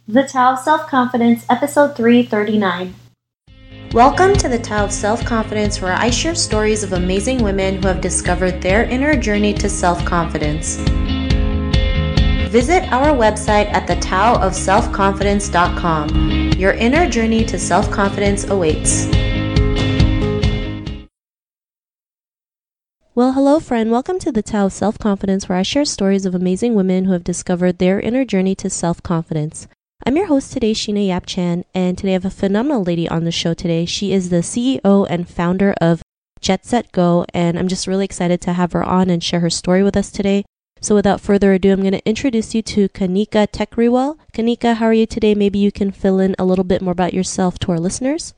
The Tao of Self-Confidence, Episode 339. Welcome to the Tao of Self-Confidence, where I share stories of amazing women who have discovered their inner journey to self-confidence. Visit our website at thetaoofselfconfidence.com. Your inner journey to self-confidence awaits. Well, hello friend. Welcome to the Tao of Self-Confidence, where I share stories of amazing women who have discovered their inner journey to self-confidence. I'm your host today, Sheena Yap Chan, and today I have a phenomenal lady on the show today. She is the CEO and founder of Jet Set Go, and I'm just really excited to have her on and share her story with us today. So without further ado, I'm going to introduce you to Kanika Tekriwal. Kanika, how are you today? Maybe you can fill in a little bit more about yourself to our listeners.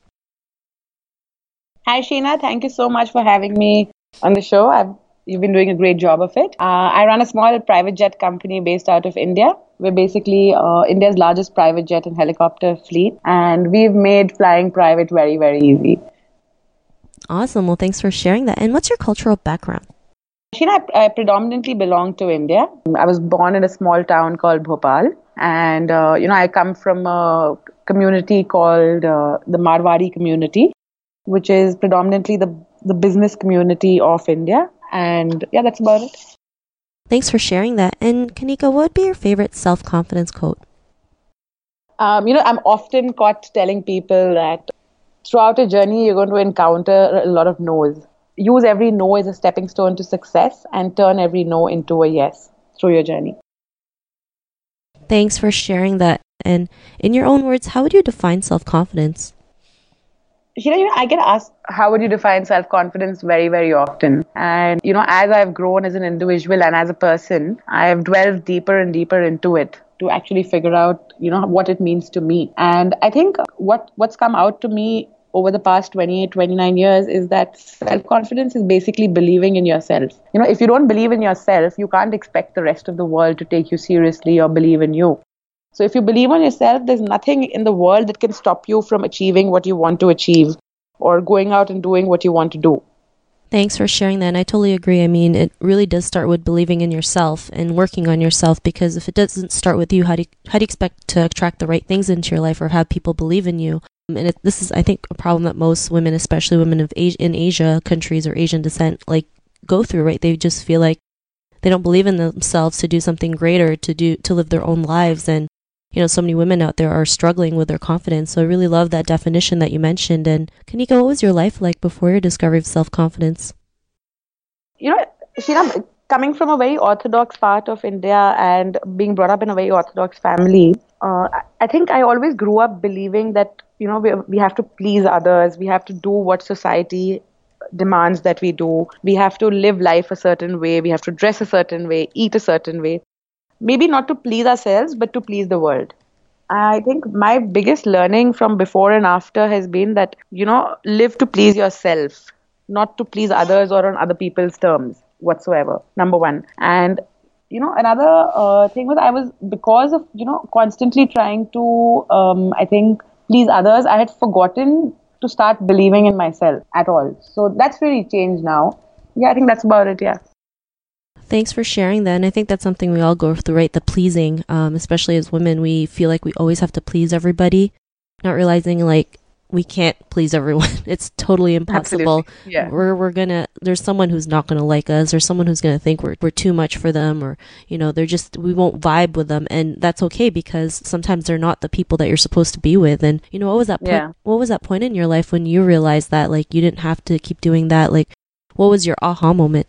Hi, Sheena. Thank you so much for having me on the show. You've been doing a great job of it. I run a small private jet company based out of India. We're basically India's largest private jet and helicopter fleet, and we've made flying private very, very easy. Awesome. Well, thanks for sharing that. And what's your cultural background? Sheena, I predominantly belong to India. I was born in a small town called Bhopal, and I come from a community called the Marwari community, which is predominantly the business community of India. And yeah, that's about it. Thanks for sharing that. And Kanika, what would be your favorite self-confidence quote? I'm often caught telling people that throughout a journey, you're going to encounter a lot of no's. Use every no as a stepping stone to success and turn every no into a yes through your journey. Thanks for sharing that. And in your own words, how would you define self-confidence? I get asked, how would you define self-confidence very, very often? And, as I've grown as an individual and as a person, I have delved deeper and deeper into it to actually figure out, what it means to me. And I think what's come out to me over the past 28, 29 years is that self-confidence is basically believing in yourself. If you don't believe in yourself, you can't expect the rest of the world to take you seriously or believe in you. So if you believe on yourself, there's nothing in the world that can stop you from achieving what you want to achieve or going out and doing what you want to do. Thanks for sharing that. And I totally agree. I mean, it really does start with believing in yourself and working on yourself, because if it doesn't start with you, how do you expect to attract the right things into your life or have people believe in you? And this is, I think, a problem that most women, especially women in Asia countries or Asian descent, go through, right? They just feel like they don't believe in themselves to do something greater, to live their own lives. And so many women out there are struggling with their confidence. So I really love that definition that you mentioned. And Kanika, what was your life like before your discovery of self-confidence? Sheena, coming from a very orthodox part of India and being brought up in a very orthodox family, I think I always grew up believing that, we have to please others. We have to do what society demands that we do. We have to live life a certain way. We have to dress a certain way, eat a certain way. Maybe not to please ourselves, but to please the world. I think my biggest learning from before and after has been that, live to please yourself, not to please others or on other people's terms whatsoever, number one. And, another thing was because of, constantly trying to, please others, I had forgotten to start believing in myself at all. So that's really changed now. Yeah, I think that's about it, yeah. Thanks for sharing that. And I think that's something we all go through, right? The pleasing, especially as women, we feel like we always have to please everybody, not realizing we can't please everyone. It's totally impossible. Absolutely. Yeah. There's someone who's not going to like us, or someone who's going to think we're too much for them, or, we won't vibe with them. And that's okay, because sometimes they're not the people that you're supposed to be with. And, what was that point? Yeah. What was that point in your life when you realized that, you didn't have to keep doing that? What was your aha moment?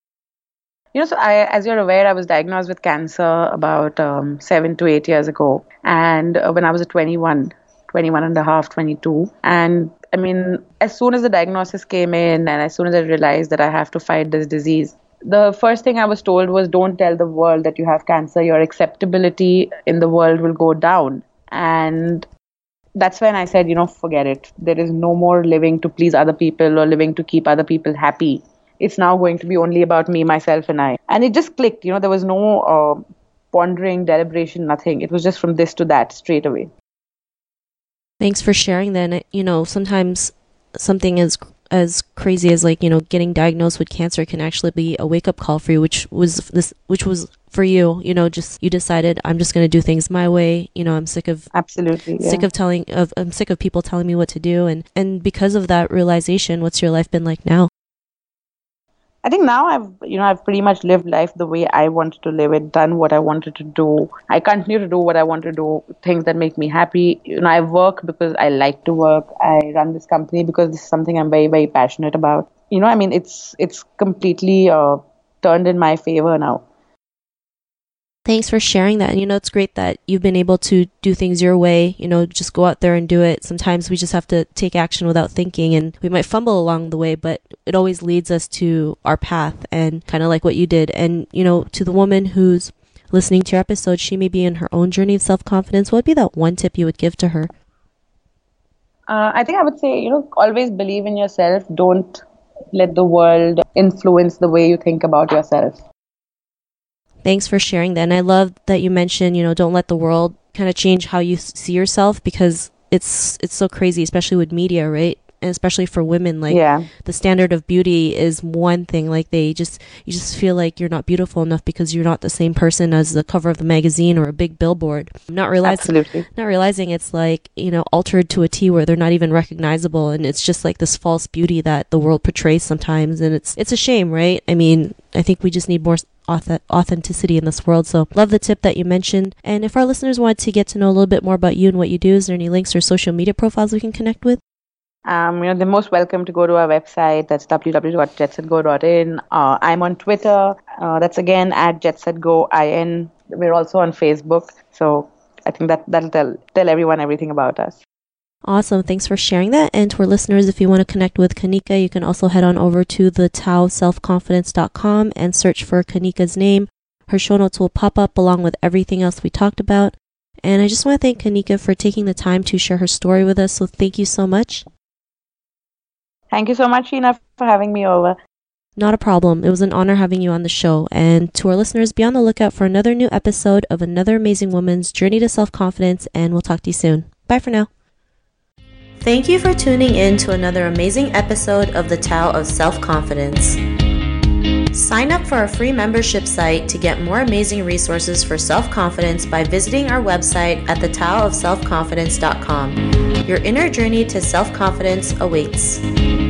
So as you're aware, I was diagnosed with cancer about 7 to 8 years ago. And when I was 21 and a half, 22. And I mean, as soon as the diagnosis came in and as soon as I realized that I have to fight this disease, the first thing I was told was, don't tell the world that you have cancer. Your acceptability in the world will go down. And that's when I said, forget it. There is no more living to please other people or living to keep other people happy. It's now going to be only about me, myself, and I. And it just clicked. There was no pondering, deliberation, nothing. It was just from this to that straight away. Thanks for sharing that. Sometimes something as crazy as getting diagnosed with cancer can actually be a wake-up call for you, which was for you, just you decided I'm just going to do things my way. I'm sick of Absolutely, yeah. I'm sick of people telling me what to do. And because of that realization, what's your life been like now? I think now I've pretty much lived life the way I wanted to live it, done what I wanted to do. I continue to do what I want to do, things that make me happy. I work because I like to work. I run this company because this is something I'm very, very passionate about. It's completely turned in my favor now. Thanks for sharing that. And it's great that you've been able to do things your way, just go out there and do it. Sometimes we just have to take action without thinking, and we might fumble along the way, but it always leads us to our path, and kind of like what you did. And, to the woman who's listening to your episode, she may be in her own journey of self-confidence. What would be that one tip you would give to her? I think I would say, always believe in yourself. Don't let the world influence the way you think about yourself. Thanks for sharing that. And I love that you mentioned, don't let the world kind of change how you see yourself, because it's so crazy, especially with media, right? And especially for women, the standard of beauty is one thing. You just feel like you're not beautiful enough because you're not the same person as the cover of the magazine or a big billboard. Not realizing it's altered to a T where they're not even recognizable, and it's just like this false beauty that the world portrays sometimes, and it's a shame, right? I mean, I think we just need more authenticity in this world. So love the tip that you mentioned. And if our listeners want to get to know a little bit more about you and what you do, is there any links or social media profiles we can connect with? They're most welcome to go to our website. That's www.jetsetgo.in. I'm on Twitter. That's again at jetsetgoin. We're also on Facebook. So I think that'll tell everyone everything about us. Awesome. Thanks for sharing that. And to our listeners, if you want to connect with Kanika, you can also head on over to the taoselfconfidence.com and search for Kanika's name. Her show notes will pop up along with everything else we talked about. And I just want to thank Kanika for taking the time to share her story with us. So thank you so much. Thank you so much, Sheena, for having me over. Not a problem. It was an honor having you on the show. And to our listeners, be on the lookout for another new episode of another amazing woman's journey to self-confidence. And we'll talk to you soon. Bye for now. Thank you for tuning in to another amazing episode of the Tao of Self-Confidence. Sign up for our free membership site to get more amazing resources for self-confidence by visiting our website at thetaoofselfconfidence.com. Your inner journey to self-confidence awaits.